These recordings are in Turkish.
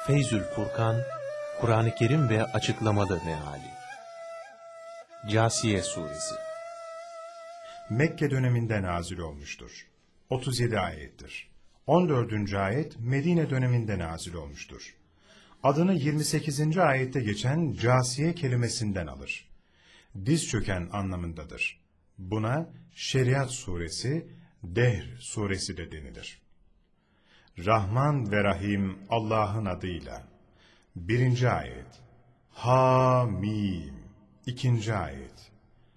Feyzül Furkan, Kur'an-ı Kerim ve Açıklamalı Meali. Câsiye Suresi Mekke döneminde nazil olmuştur. 37 ayettir. 14. ayet Medine döneminde nazil olmuştur. Adını 28. ayette geçen Câsiye kelimesinden alır. Diz çöken anlamındadır. Buna Şeriat suresi, Dehr suresi de denilir. Rahman ve Rahim Allah'ın adıyla. 1. ayet. Hamim. 2. ayet.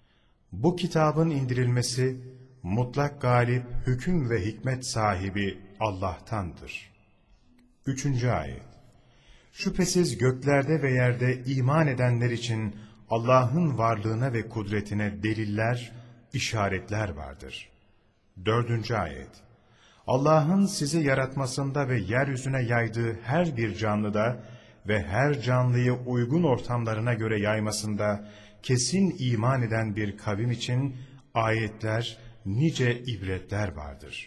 Bu kitabın indirilmesi, mutlak galip, hüküm ve hikmet sahibi Allah'tandır. 3. ayet. Şüphesiz göklerde ve yerde iman edenler için Allah'ın varlığına ve kudretine deliller, işaretler vardır. 4. ayet. Allah'ın sizi yaratmasında ve yeryüzüne yaydığı her bir canlıda ve her canlıyı uygun ortamlarına göre yaymasında kesin iman eden bir kavim için ayetler, nice ibretler vardır.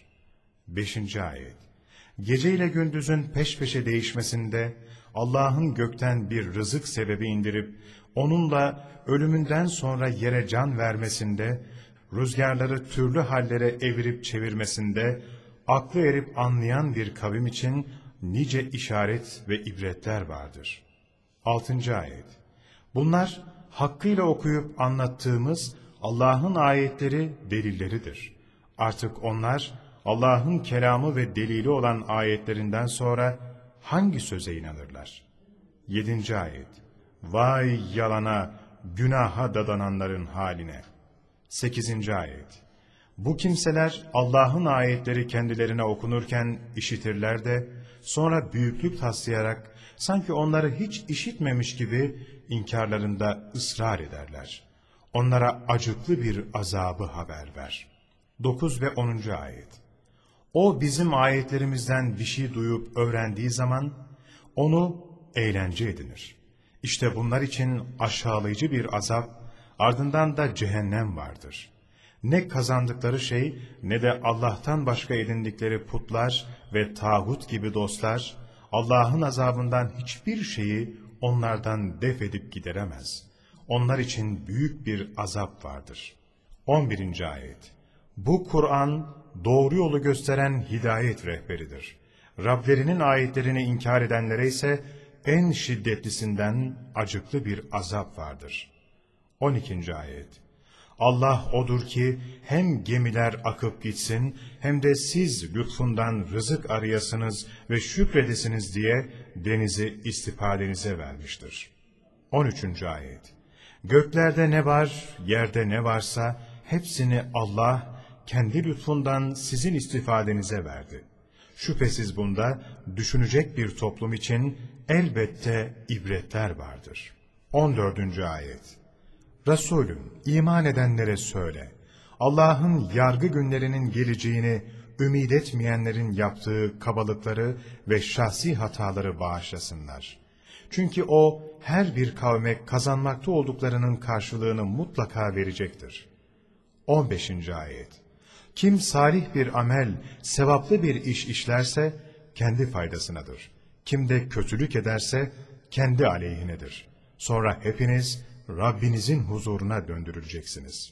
5. ayet. Gece ile gündüzün peş peşe değişmesinde, Allah'ın gökten bir rızık sebebi indirip, onunla ölümünden sonra yere can vermesinde, rüzgarları türlü hallere evirip çevirmesinde, aklı erip anlayan bir kavim için nice işaret ve ibretler vardır. 6. ayet. Bunlar, hakkıyla okuyup anlattığımız Allah'ın ayetleri, delilleridir. Artık onlar, Allah'ın kelamı ve delili olan ayetlerinden sonra hangi söze inanırlar? 7. ayet. Vay yalana, günaha dadananların haline. 8. ayet. Bu kimseler Allah'ın ayetleri kendilerine okunurken işitirler de sonra büyüklük taslayarak sanki onları hiç işitmemiş gibi inkarlarında ısrar ederler. Onlara acıklı bir azabı haber ver. 9 ve 10. ayet. O bizim ayetlerimizden bir şey duyup öğrendiği zaman onu eğlence edinir. İşte bunlar için aşağılayıcı bir azap, ardından da cehennem vardır. Ne kazandıkları şey ne de Allah'tan başka edindikleri putlar ve tağut gibi dostlar, Allah'ın azabından hiçbir şeyi onlardan def edip gideremez. Onlar için büyük bir azap vardır. 11. ayet. Bu Kur'an doğru yolu gösteren hidayet rehberidir. Rablerinin ayetlerini inkar edenlere ise en şiddetlisinden acıklı bir azap vardır. 12. ayet. Allah odur ki hem gemiler akıp gitsin hem de siz lütfundan rızık arayasınız ve şükredesiniz diye denizi istifadenize vermiştir. 13. ayet. Göklerde ne var, yerde ne varsa hepsini Allah kendi lütfundan sizin istifadenize verdi. Şüphesiz bunda düşünecek bir toplum için elbette ibretler vardır. 14. ayet. Resulüm, iman edenlere söyle, Allah'ın yargı günlerinin geleceğini ümit etmeyenlerin yaptığı kabalıkları ve şahsi hataları bağışlasınlar. Çünkü O, her bir kavme kazanmakta olduklarının karşılığını mutlaka verecektir. 15. ayet. Kim salih bir amel, sevaplı bir iş işlerse, kendi faydasınadır. Kim de kötülük ederse, kendi aleyhinedir. Sonra hepiniz, Rabbinizin huzuruna döndürüleceksiniz.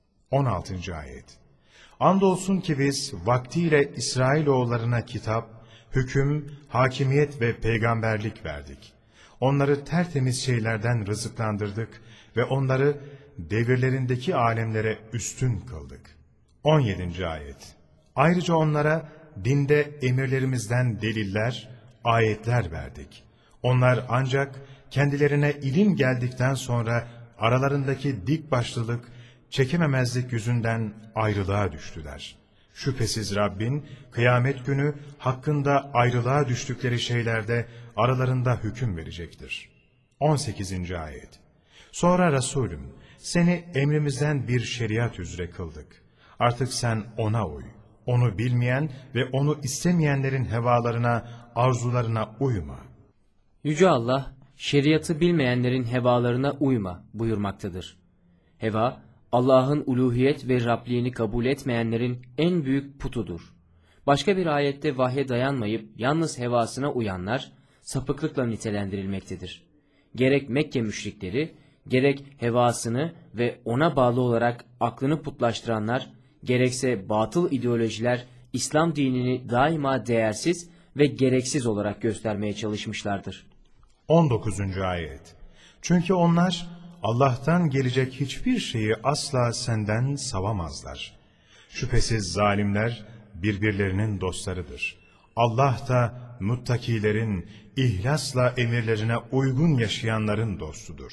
16. ayet. Andolsun ki biz vaktiyle İsrailoğullarına kitap, hüküm, hakimiyet ve peygamberlik verdik. Onları tertemiz şeylerden rızıklandırdık ve onları devirlerindeki alemlere üstün kıldık. 17. ayet. Ayrıca onlara dinde emirlerimizden deliller, ayetler verdik. Onlar ancak kendilerine ilim geldikten sonra aralarındaki dik başlılık, çekememezlik yüzünden ayrılığa düştüler. Şüphesiz Rabbin kıyamet günü hakkında ayrılığa düştükleri şeylerde aralarında hüküm verecektir. 18. ayet. Sonra Resulüm, seni emrimizden bir şeriat üzere kıldık. Artık sen ona uy. Onu bilmeyen ve onu istemeyenlerin hevalarına, arzularına uyma. Yüce Allah, şeriatı bilmeyenlerin hevalarına uyma buyurmaktadır. Heva, Allah'ın uluhiyet ve Rabliğini kabul etmeyenlerin en büyük putudur. Başka bir ayette vahye dayanmayıp yalnız hevasına uyanlar, sapıklıkla nitelendirilmektedir. Gerek Mekke müşrikleri, gerek hevasını ve ona bağlı olarak aklını putlaştıranlar, gerekse batıl ideolojiler İslam dinini daima değersiz ve gereksiz olarak göstermeye çalışmışlardır. 19. Ayet. Çünkü onlar Allah'tan gelecek hiçbir şeyi asla senden savamazlar. Şüphesiz zalimler birbirlerinin dostlarıdır. Allah da muttakilerin, ihlasla emirlerine uygun yaşayanların dostudur.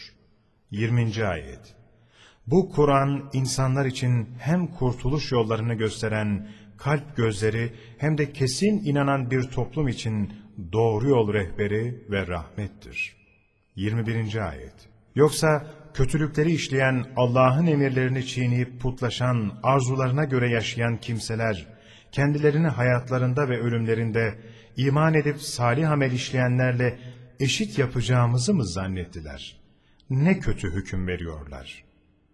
20. Ayet. Bu Kur'an insanlar için hem kurtuluş yollarını gösteren kalp gözleri hem de kesin inanan bir toplum için doğru yol rehberi ve rahmettir. 21. Ayet. Yoksa kötülükleri işleyen, Allah'ın emirlerini çiğneyip putlaşan, arzularına göre yaşayan kimseler, kendilerini hayatlarında ve ölümlerinde iman edip salih amel işleyenlerle eşit yapacağımızı mı zannettiler? Ne kötü hüküm veriyorlar.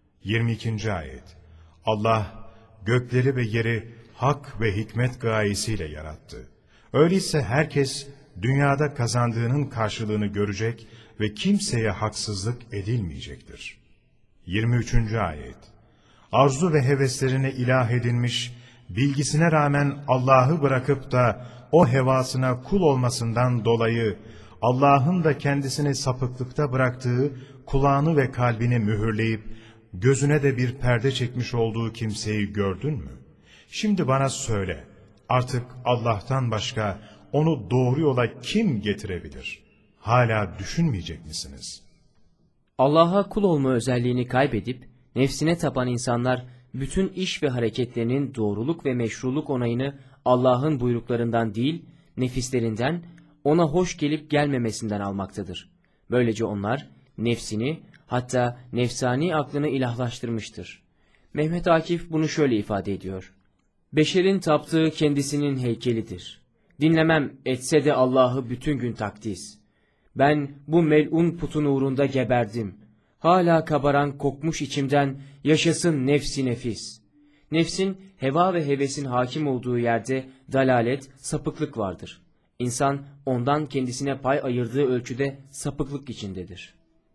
22. Ayet. Allah gökleri ve yeri hak ve hikmet gayesiyle yarattı. Öyleyse herkes dünyada kazandığının karşılığını görecek ve kimseye haksızlık edilmeyecektir. 23. Ayet. Arzu ve heveslerine ilah edinmiş, bilgisine rağmen Allah'ı bırakıp da o hevasına kul olmasından dolayı Allah'ın da kendisini sapıklıkta bıraktığı kulağını ve kalbini mühürleyip gözüne de bir perde çekmiş olduğu kimseyi gördün mü? Şimdi bana söyle, artık Allah'tan başka onu doğru yola kim getirebilir? Hala düşünmeyecek misiniz? Allah'a kul olma özelliğini kaybedip nefsine tapan insanlar bütün iş ve hareketlerinin doğruluk ve meşruluk onayını Allah'ın buyruklarından değil, nefislerinden, ona hoş gelip gelmemesinden almaktadır. Böylece onlar nefsini, hatta nefsani aklını ilahlaştırmıştır. Mehmet Akif bunu şöyle ifade ediyor. Beşerin taptığı kendisinin heykelidir. Dinlemem etse de Allah'ı bütün gün takdis. Ben bu mel'un putun uğrunda geberdim. Hala kabaran kokmuş içimden yaşasın nefsi nefis. Nefsin heva ve hevesin hakim olduğu yerde dalalet, sapıklık vardır. İnsan ondan kendisine pay ayırdığı ölçüde sapıklık içindedir.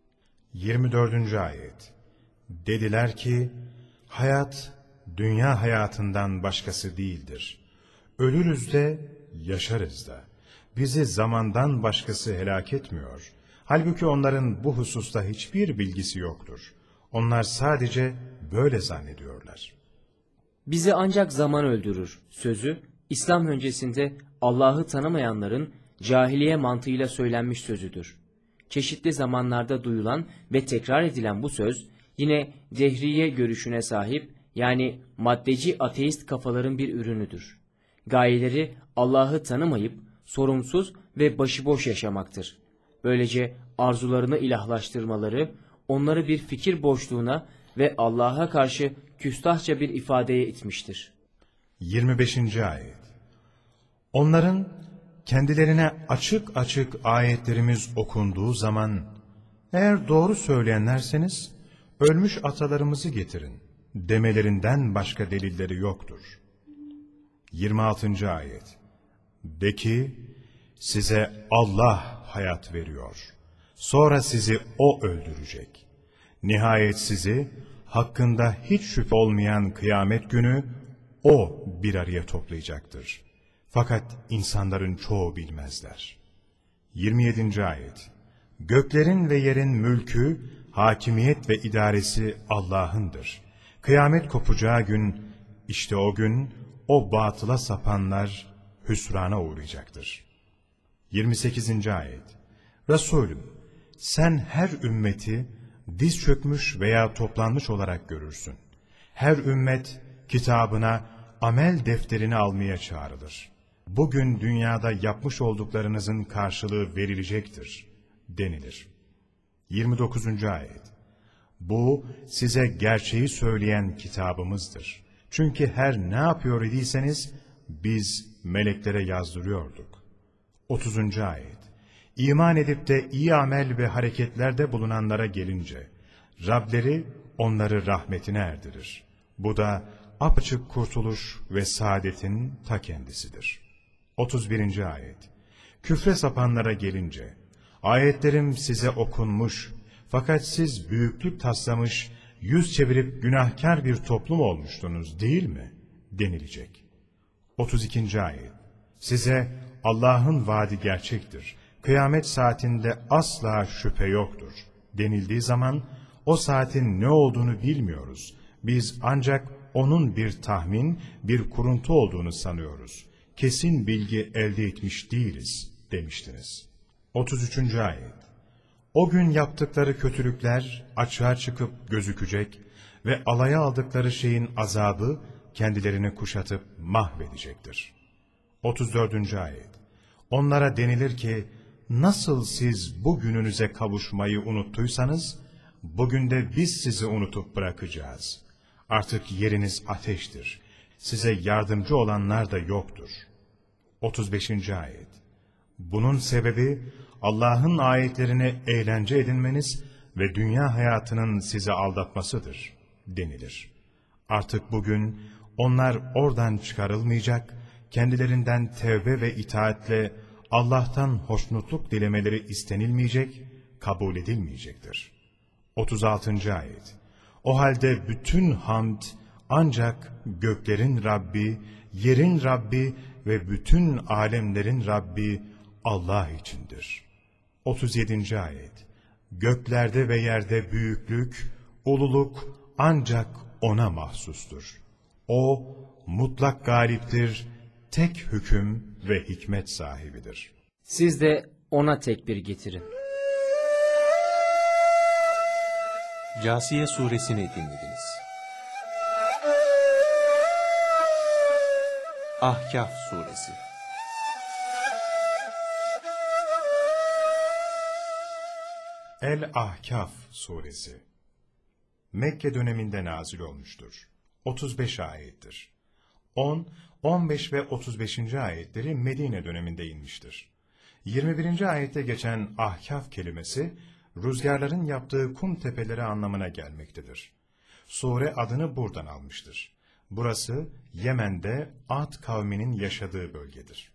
24. Ayet. Dediler ki, hayat dünya hayatından başkası değildir. Ölürüz de yaşarız da. Bizi zamandan başkası helak etmiyor. Halbuki onların bu hususta hiçbir bilgisi yoktur. Onlar sadece böyle zannediyorlar. Bizi ancak zaman öldürür sözü, İslam öncesinde Allah'ı tanımayanların cahiliye mantığıyla söylenmiş sözüdür. Çeşitli zamanlarda duyulan ve tekrar edilen bu söz, yine dehriye görüşüne sahip, yani maddeci ateist kafaların bir ürünüdür. Gayeleri Allah'ı tanımayıp, sorumsuz ve başıboş yaşamaktır. Böylece arzularını ilahlaştırmaları, onları bir fikir boşluğuna ve Allah'a karşı küstahça bir ifadeye itmiştir. 25. Ayet. Onların kendilerine açık açık ayetlerimiz okunduğu zaman, eğer doğru söyleyenlerseniz ölmüş atalarımızı getirin demelerinden başka delilleri yoktur. 26. Ayet. De ki, size Allah hayat veriyor. Sonra sizi O öldürecek. Nihayet sizi hakkında hiç şüphe olmayan kıyamet günü O bir araya toplayacaktır. Fakat insanların çoğu bilmezler. 27. Ayet. Göklerin ve yerin mülkü, hakimiyet ve idaresi Allah'ındır. Kıyamet kopacağı gün, işte o gün, o batıla sapanlar hüsrana uğrayacaktır. 28. Ayet. Resulüm, sen her ümmeti diz çökmüş veya toplanmış olarak görürsün. Her ümmet kitabına, amel defterini almaya çağrılır. Bugün dünyada yapmış olduklarınızın karşılığı verilecektir denilir. 29. Ayet. Bu size gerçeği söyleyen kitabımızdır. Çünkü her ne yapıyor idiyseniz biz meleklere yazdırıyorduk. 30. Ayet. İman edip de iyi amel ve hareketlerde bulunanlara gelince, Rableri onları rahmetine erdirir. Bu da apaçık kurtuluş ve saadetin ta kendisidir. 31. Ayet. Küfre sapanlara gelince, ayetlerim size okunmuş, fakat siz büyüklük taslamış, yüz çevirip günahkar bir toplum olmuştunuz değil mi? Denilecek. 32. ayet. Size Allah'ın vaadi gerçektir. Kıyamet saatinde asla şüphe yoktur denildiği zaman, o saatin ne olduğunu bilmiyoruz. Biz ancak onun bir tahmin, bir kuruntu olduğunu sanıyoruz. Kesin bilgi elde etmiş değiliz demiştiniz. 33. ayet. O gün yaptıkları kötülükler açığa çıkıp gözükecek ve alaya aldıkları şeyin azabı kendilerini kuşatıp mahvedecektir. 34. ayet. Onlara denilir ki, nasıl siz bu gününüze kavuşmayı unuttuysanız, bugün de biz sizi unutup bırakacağız. Artık yeriniz ateştir. Size yardımcı olanlar da yoktur. 35. ayet. Bunun sebebi, Allah'ın ayetlerini eğlence edinmeniz ve dünya hayatının sizi aldatmasıdır denilir. Artık bugün onlar oradan çıkarılmayacak, kendilerinden tevbe ve itaatle Allah'tan hoşnutluk dilemeleri istenilmeyecek, kabul edilmeyecektir. 36. ayet. O halde bütün hamd ancak göklerin Rabbi, yerin Rabbi ve bütün alemlerin Rabbi Allah içindir. 37. ayet. Göklerde ve yerde büyüklük, ululuk ancak O'na mahsustur. O mutlak galiptir, tek hüküm ve hikmet sahibidir. Siz de ona tekbir getirin. Câsiye suresini dinlediniz. Ahkaf suresi. El-Ahkaf suresi Mekke döneminde nazil olmuştur. 35 ayettir. 10, 15 ve 35. ayetleri Medine döneminde inmiştir. 21. ayette geçen ahkaf kelimesi, rüzgarların yaptığı kum tepeleri anlamına gelmektedir. Sure adını buradan almıştır. Burası Yemen'de Ad kavminin yaşadığı bölgedir.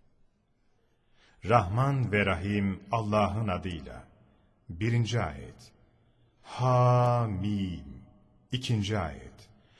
Rahman ve Rahim Allah'ın adıyla. 1. ayet. Hamim. 2. ayet.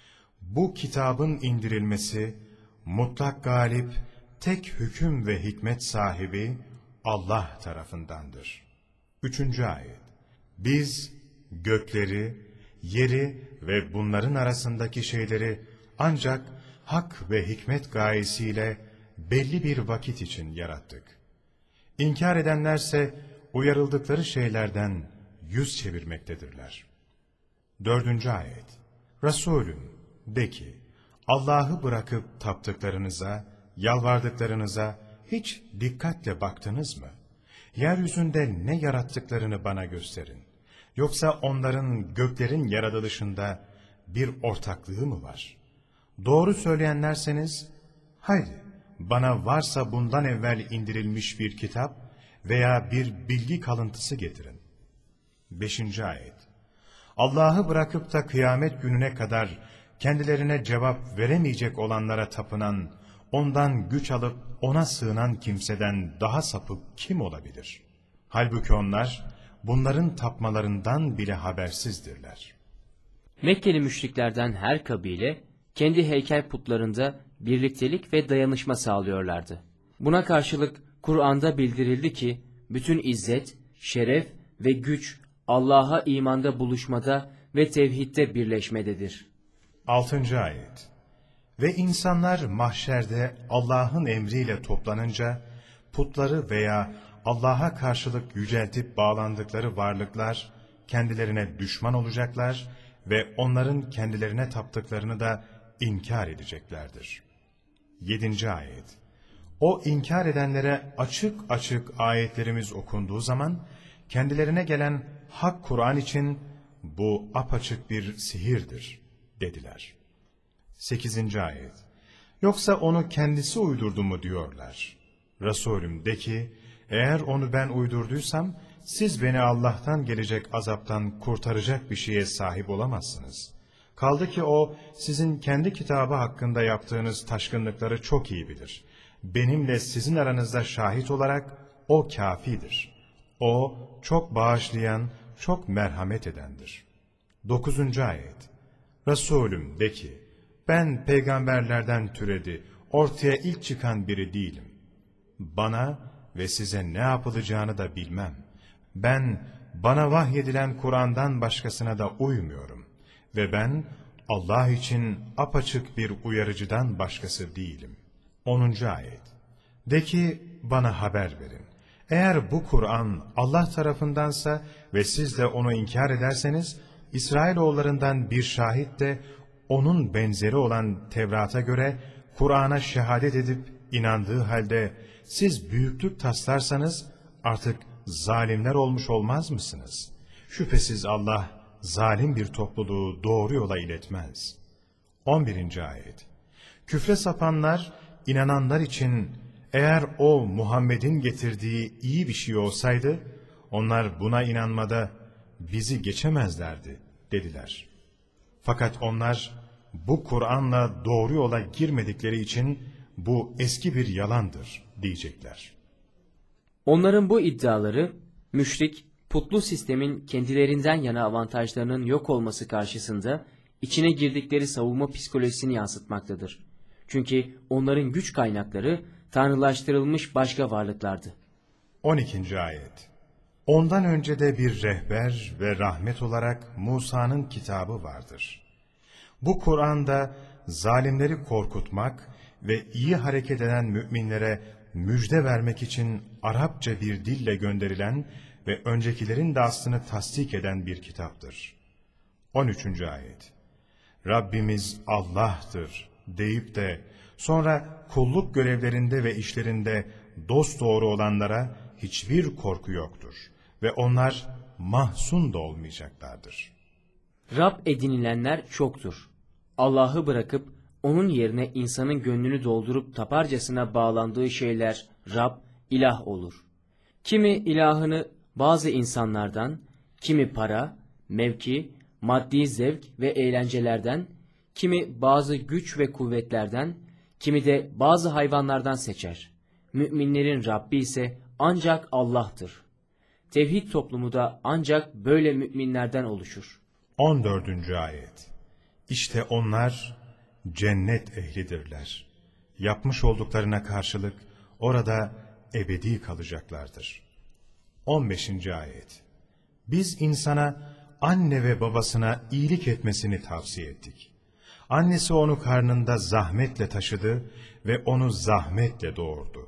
Bu kitabın indirilmesi, mutlak galip, tek hüküm ve hikmet sahibi Allah tarafındandır. 3. ayet. Biz gökleri, yeri ve bunların arasındaki şeyleri ancak hak ve hikmet gayesiyle belli bir vakit için yarattık. İnkar edenlerse uyarıldıkları şeylerden yüz çevirmektedirler. 4. ayet. Resulüm de ki, Allah'ı bırakıp taptıklarınıza, yalvardıklarınıza hiç dikkatle baktınız mı? Yeryüzünde ne yarattıklarını bana gösterin. Yoksa onların göklerin yaratılışında bir ortaklığı mı var? Doğru söyleyenlerseniz, haydi bana varsa bundan evvel indirilmiş bir kitap veya bir bilgi kalıntısı getirin. 5. ayet. Allah'ı bırakıp da kıyamet gününe kadar kendilerine cevap veremeyecek olanlara tapınan, ondan güç alıp ona sığınan kimseden daha sapık kim olabilir? Halbuki onlar bunların tapmalarından bile habersizdirler. Mekkeli müşriklerden her kabile kendi heykel putlarında birliktelik ve dayanışma sağlıyorlardı. Buna karşılık Kur'an'da bildirildi ki bütün izzet, şeref ve güç Allah'a imanda buluşmada ve tevhidde birleşmededir. 6. ayet. Ve insanlar mahşerde Allah'ın emriyle toplanınca putları veya Allah'a karşılık yüceltip bağlandıkları varlıklar kendilerine düşman olacaklar ve onların kendilerine taptıklarını da inkar edeceklerdir. 7. ayet. O inkar edenlere açık açık ayetlerimiz okunduğu zaman kendilerine gelen hak Kur'an için bu apaçık bir sihirdir dediler. 8. ayet. Yoksa onu kendisi uydurdu mu diyorlar. Resulüm de ki, eğer onu ben uydurduysam siz beni Allah'tan gelecek azaptan kurtaracak bir şeye sahip olamazsınız. Kaldı ki o sizin kendi kitabı hakkında yaptığınız taşkınlıkları çok iyi bilir. Benimle sizin aranızda şahit olarak O kâfidir. O çok bağışlayan, çok merhamet edendir. 9. ayet. Resulüm de ki, ben peygamberlerden türedi, ortaya ilk çıkan biri değilim. Bana ve size ne yapılacağını da bilmem. Ben bana vahyedilen Kur'an'dan başkasına da uymuyorum. Ve ben Allah için apaçık bir uyarıcıdan başkası değilim. 10. ayet. De ki bana haber verin. Eğer bu Kur'an Allah tarafındansa ve siz de onu inkar ederseniz, İsrailoğullarından bir şahit de onun benzeri olan Tevrat'a göre Kur'an'a şehadet edip inandığı halde siz büyüklük taslarsanız artık zalimler olmuş olmaz mısınız? Şüphesiz Allah zalim bir topluluğu doğru yola iletmez. 11. ayet. Küfre sapanlar, inananlar için eğer o Muhammed'in getirdiği iyi bir şey olsaydı, onlar buna inanmada bizi geçemezlerdi dediler. Fakat onlar bu Kur'an'la doğru yola girmedikleri için bu eski bir yalandır diyecekler. Onların bu iddiaları, müşrik, putlu sistemin kendilerinden yana avantajlarının yok olması karşısında içine girdikleri savunma psikolojisini yansıtmaktadır. Çünkü onların güç kaynakları tanrılaştırılmış başka varlıklardı. 12. ayet. Ondan önce de bir rehber ve rahmet olarak Musa'nın kitabı vardır. Bu Kur'an'da zalimleri korkutmak ve iyi hareket eden müminlere müjde vermek için Arapça bir dille gönderilen ve öncekilerin de aslını tasdik eden bir kitaptır. 13. ayet. Rabbimiz Allah'tır deyip de sonra kulluk görevlerinde ve işlerinde dosdoğru olanlara hiçbir korku yoktur ve onlar mahzun da olmayacaklardır. Rab edinilenler çoktur. Allah'ı bırakıp onun yerine insanın gönlünü doldurup taparcasına bağlandığı şeyler Rab, ilah olur. Kimi ilahını bazı insanlardan, kimi para, mevki, maddi zevk ve eğlencelerden, kimi bazı güç ve kuvvetlerden, kimi de bazı hayvanlardan seçer. Müminlerin Rabbi ise ancak Allah'tır. Tevhid toplumu da ancak böyle müminlerden oluşur. 14. ayet. İşte onlar cennet ehlidirler. Yapmış olduklarına karşılık orada ebedi kalacaklardır. 15. ayet. Biz insana anne ve babasına iyilik etmesini tavsiye ettik. Annesi onu karnında zahmetle taşıdı ve onu zahmetle doğurdu.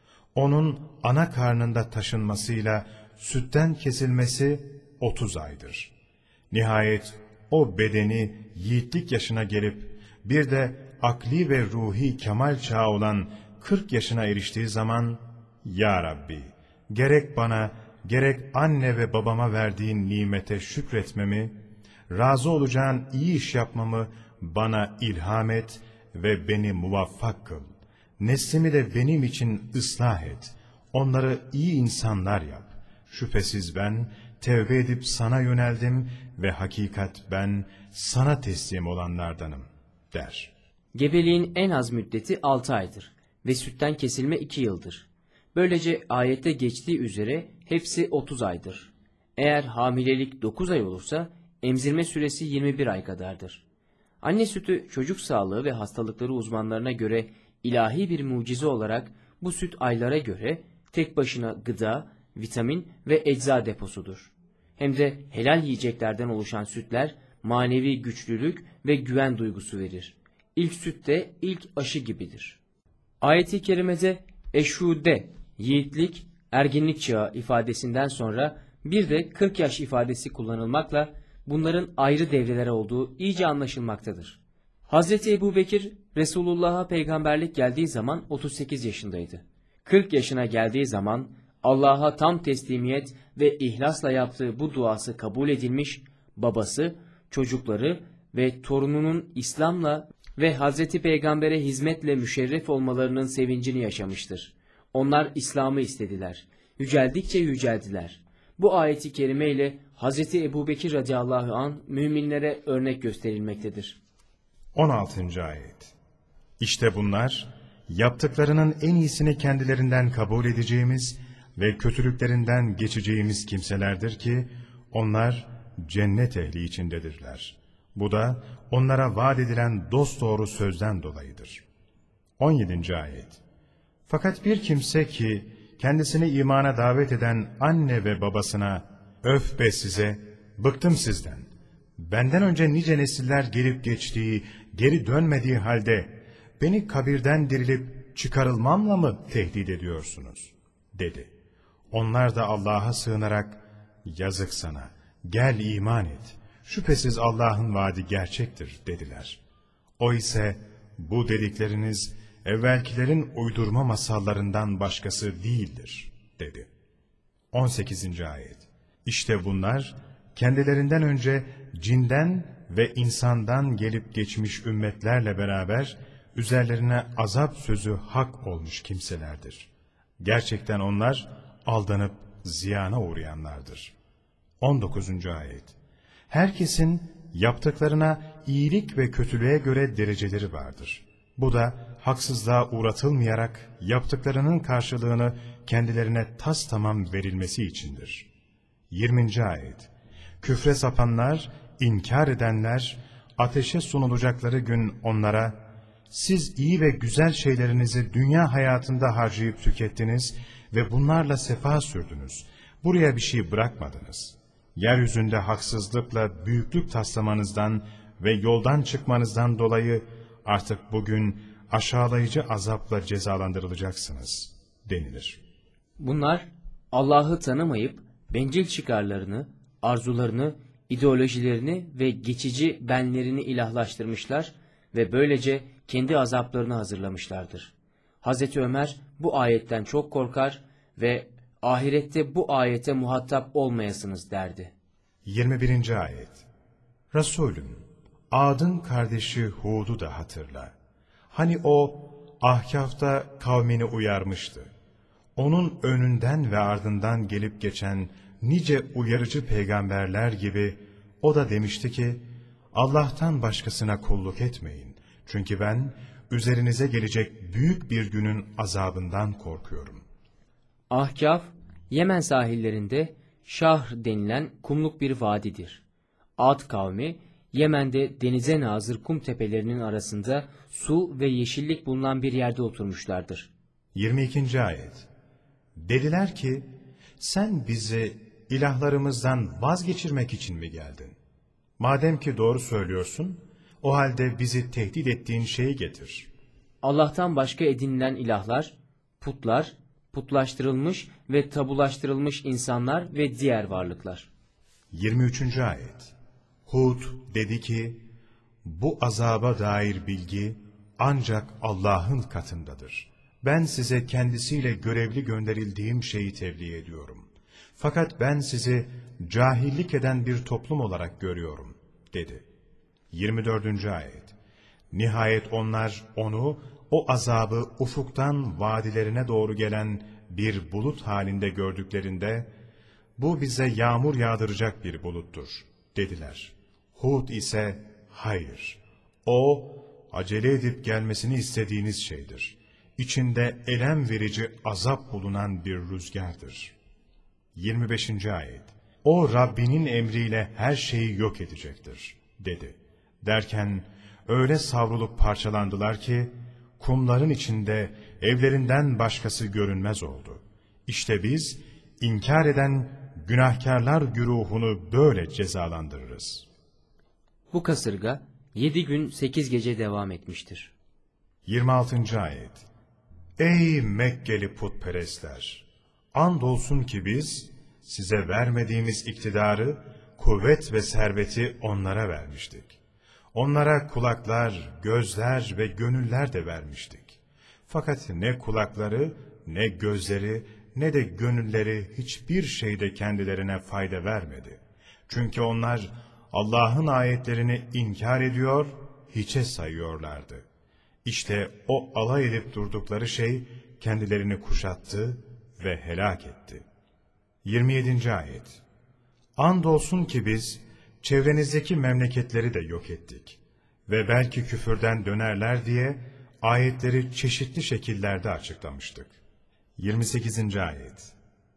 Onun ana karnında taşınmasıyla sütten kesilmesi 30 aydır. Nihayet o bedeni yiğitlik yaşına gelip bir de akli ve ruhi kemal çağı olan 40 yaşına eriştiği zaman, Ya Rabbi, gerek bana gerek anne ve babama verdiğin nimete şükretmemi, razı olacağın iyi iş yapmamı bana ilham et ve beni muvaffak kıl. Neslimi de benim için ıslah et. Onları iyi insanlar yap. Şüphesiz ben tevbe edip sana yöneldim ve hakikat ben sana teslim olanlardanım der. Gebeliğin en az müddeti 6 aydır ve sütten kesilme 2 yıldır. Böylece ayette geçtiği üzere hepsi 30 aydır. Eğer hamilelik 9 ay olursa emzirme süresi 21 ay kadardır. Anne sütü çocuk sağlığı ve hastalıkları uzmanlarına göre ilahi bir mucize olarak bu süt aylara göre tek başına gıda, vitamin ve ecza deposudur. Hem de helal yiyeceklerden oluşan sütler manevi güçlülük ve güven duygusu verir. İlk süt de ilk aşı gibidir. Ayet-i kerimede eşude, yiğitlik, erginlik çağı ifadesinden sonra bir de 40 yaş ifadesi kullanılmakla bunların ayrı devreler olduğu iyice anlaşılmaktadır. Hazreti Ebubekir, Resulullah'a peygamberlik geldiği zaman 38 yaşındaydı. 40 yaşına geldiği zaman Allah'a tam teslimiyet ve ihlasla yaptığı bu duası kabul edilmiş, babası, çocukları ve torununun İslam'la ve Hazreti Peygamber'e hizmetle müşerref olmalarının sevincini yaşamıştır. Onlar İslam'ı istediler. Yüceldikçe yüceldiler. Bu ayeti kerime ile Hazreti Ebubekir radıyallahu anh müminlere örnek gösterilmektedir. 16. ayet. İşte bunlar yaptıklarının en iyisini kendilerinden kabul edeceğimiz ve kötülüklerinden geçeceğimiz kimselerdir ki, onlar cennet ehli içindedirler. Bu da onlara vaat edilen dosdoğru sözden dolayıdır. 17. Ayet. Fakat bir kimse ki, kendisini imana davet eden anne ve babasına, öf be size, bıktım sizden, benden önce nice nesiller gelip geçtiği, geri dönmediği halde, beni kabirden dirilip çıkarılmamla mı tehdit ediyorsunuz? Dedi. Onlar da Allah'a sığınarak, yazık sana, gel iman et, şüphesiz Allah'ın vaadi gerçektir dediler. O ise, bu dedikleriniz, evvelkilerin uydurma masallarından başkası değildir, dedi. 18. Ayet. İşte bunlar, kendilerinden önce cinden ve insandan gelip geçmiş ümmetlerle beraber, üzerlerine azap sözü hak olmuş kimselerdir. Gerçekten onlar, aldanıp ziyana uğrayanlardır. 19. Ayet. Herkesin yaptıklarına iyilik ve kötülüğe göre dereceleri vardır. Bu da haksızlığa uğratılmayarak yaptıklarının karşılığını kendilerine tastamam verilmesi içindir. 20. Ayet. Küfre sapanlar, inkar edenler, ateşe sunulacakları gün onlara, siz iyi ve güzel şeylerinizi dünya hayatında harcayıp tükettiniz ve bunlarla sefa sürdünüz. Buraya bir şey bırakmadınız. Yeryüzünde haksızlıkla büyüklük taslamanızdan ve yoldan çıkmanızdan dolayı artık bugün aşağılayıcı azapla cezalandırılacaksınız denilir. Bunlar Allah'ı tanımayıp bencil çıkarlarını, arzularını, ideolojilerini ve geçici benlerini ilahlaştırmışlar ve böylece kendi azaplarını hazırlamışlardır. Hazreti Ömer bu ayetten çok korkar ve ahirette bu ayete muhatap olmayasınız derdi. 21. Ayet. Resulüm, Ad'ın kardeşi Hud'u da hatırla. Hani o Ahkaf'ta kavmini uyarmıştı. Onun önünden ve ardından gelip geçen nice uyarıcı peygamberler gibi o da demişti ki, Allah'tan başkasına kulluk etmeyin. Çünkü ben üzerinize gelecek büyük bir günün azabından korkuyorum. Ahkaf, Yemen sahillerinde Şahr denilen kumluk bir vadidir. Ad kavmi, Yemen'de denize nazır kum tepelerinin arasında su ve yeşillik bulunan bir yerde oturmuşlardır. 22. Ayet. Dediler ki, sen bizi ilahlarımızdan vazgeçirmek için mi geldin? Madem ki doğru söylüyorsun, o halde bizi tehdit ettiğin şeyi getir. Allah'tan başka edinilen ilahlar, putlar, putlaştırılmış ve tabulaştırılmış insanlar ve diğer varlıklar. 23. Ayet. Hud dedi ki, bu azaba dair bilgi ancak Allah'ın katındadır. Ben size kendisiyle görevli gönderildiğim şeyi tebliğ ediyorum. Fakat ben sizi cahillik eden bir toplum olarak görüyorum, dedi. 24. Ayet. Nihayet onlar onu, o azabı ufuktan vadilerine doğru gelen bir bulut halinde gördüklerinde, bu bize yağmur yağdıracak bir buluttur, dediler. Hud ise, hayır, o, acele edip gelmesini istediğiniz şeydir. İçinde elem verici azap bulunan bir rüzgardır. 25. Ayet. O Rabbinin emriyle her şeyi yok edecektir, dedi. Derken öyle savrulup parçalandılar ki, kumların içinde evlerinden başkası görünmez oldu. İşte biz, inkar eden günahkarlar güruhunu böyle cezalandırırız. Bu kasırga 7 gün 8 gece devam etmiştir. 26. Ayet. Ey Mekkeli putperestler! Andolsun ki biz, size vermediğimiz iktidarı, kuvvet ve serveti onlara vermiştik. Onlara kulaklar, gözler ve gönüller de vermiştik. Fakat ne kulakları, ne gözleri, ne de gönülleri hiçbir şeyde kendilerine fayda vermedi. Çünkü onlar Allah'ın ayetlerini inkar ediyor, hiçe sayıyorlardı. İşte o alay edip durdukları şey kendilerini kuşattı ve helak etti. 27. Ayet. Andolsun ki biz çevrenizdeki memleketleri de yok ettik ve belki küfürden dönerler diye ayetleri çeşitli şekillerde açıklamıştık. 28. Ayet.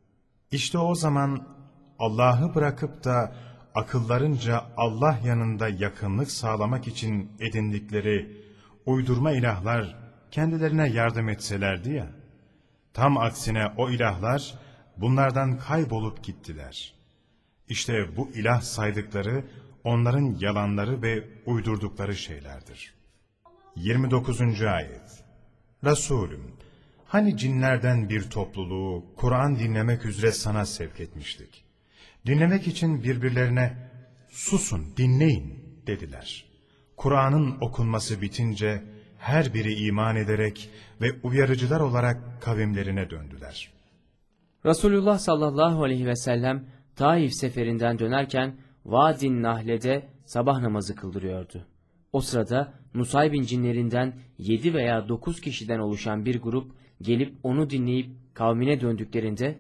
İşte o zaman Allah'ı bırakıp da akıllarınca Allah yanında yakınlık sağlamak için edindikleri uydurma ilahlar kendilerine yardım etselerdi ya, tam aksine o ilahlar bunlardan kaybolup gittiler. İşte bu ilah saydıkları onların yalanları ve uydurdukları şeylerdir. 29. Ayet. Resulüm, hani cinlerden bir topluluğu Kur'an dinlemek üzere sana sevk etmiştik. Dinlemek için birbirlerine susun, dinleyin dediler. Kur'an'ın okunması bitince her biri iman ederek ve uyarıcılar olarak kavimlerine döndüler. Resulullah sallallahu aleyhi ve sellem Taif seferinden dönerken Vadi Nahle'de sabah namazı kıldırıyordu. O sırada Nusaybin cinlerinden 7 veya 9 kişiden oluşan bir grup gelip onu dinleyip kavmine döndüklerinde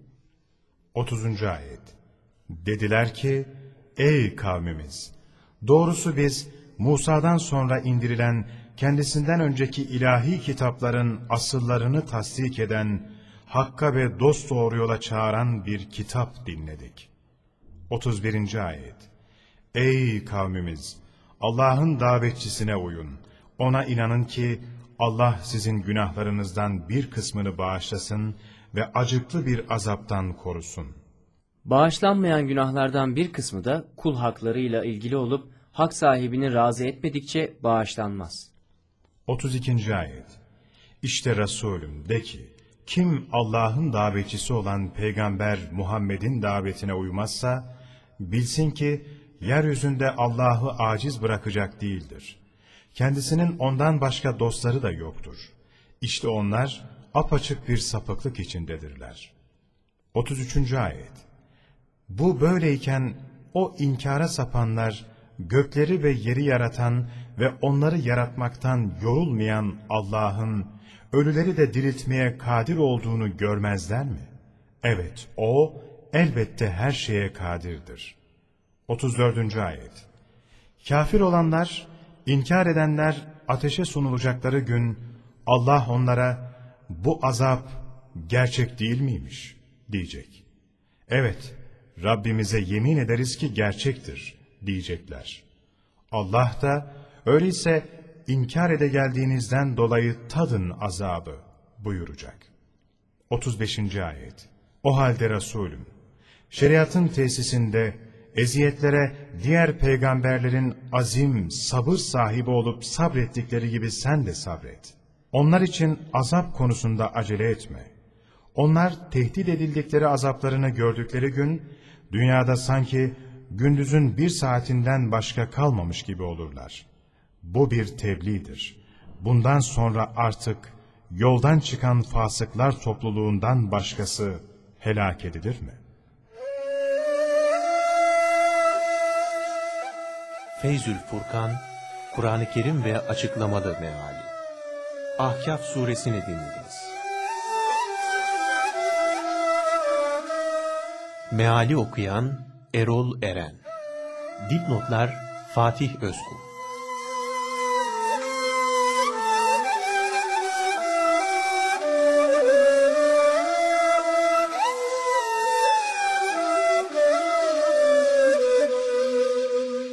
30. Ayet. Dediler ki, ey kavmimiz! Doğrusu biz Musa'dan sonra indirilen kendisinden önceki ilahi kitapların asıllarını tasdik eden, hakka ve dosdoğru yola çağıran bir kitap dinledik. 31. Ayet. Ey kavmimiz! Allah'ın davetçisine uyun. Ona inanın ki Allah sizin günahlarınızdan bir kısmını bağışlasın ve acıklı bir azaptan korusun. bağışlanmayan günahlardan bir kısmı da kul haklarıyla ilgili olup hak sahibini razı etmedikçe bağışlanmaz. 32. Ayet. İşte Resulüm de ki, kim Allah'ın davetçisi olan Peygamber Muhammed'in davetine uymazsa, bilsin ki yeryüzünde Allah'ı aciz bırakacak değildir. Kendisinin ondan başka dostları da yoktur. İşte onlar apaçık bir sapıklık içindedirler. 33. Ayet. Bu böyleyken o inkara sapanlar, gökleri ve yeri yaratan ve onları yaratmaktan yorulmayan Allah'ın, ölüleri de diriltmeye kadir olduğunu görmezler mi? Evet, O elbette her şeye kadirdir. 34. Ayet. Kafir olanlar, inkar edenler ateşe sunulacakları gün, Allah onlara, bu azap gerçek değil miymiş diyecek. Evet, Rabbimize yemin ederiz ki gerçektir diyecekler. Allah da, öyleyse inkar ede geldiğinizden dolayı tadın azabı buyuracak. 35. Ayet. O halde Resulüm, şeriatın tesisinde eziyetlere diğer peygamberlerin azim, sabır sahibi olup sabrettikleri gibi sen de sabret. Onlar için azap konusunda acele etme. Onlar tehdit edildikleri azaplarını gördükleri gün, dünyada sanki gündüzün bir saatinden başka kalmamış gibi olurlar. Bu bir tebliğdir. Bundan sonra artık yoldan çıkan fasıklar topluluğundan başkası helak edilir mi? Feyzül Furkan, Kur'an-ı Kerim ve açıklamalı meali. Ahkaf suresini dinlediniz. Meali okuyan Erol Eren. Dipnotlar Fatih Özkul.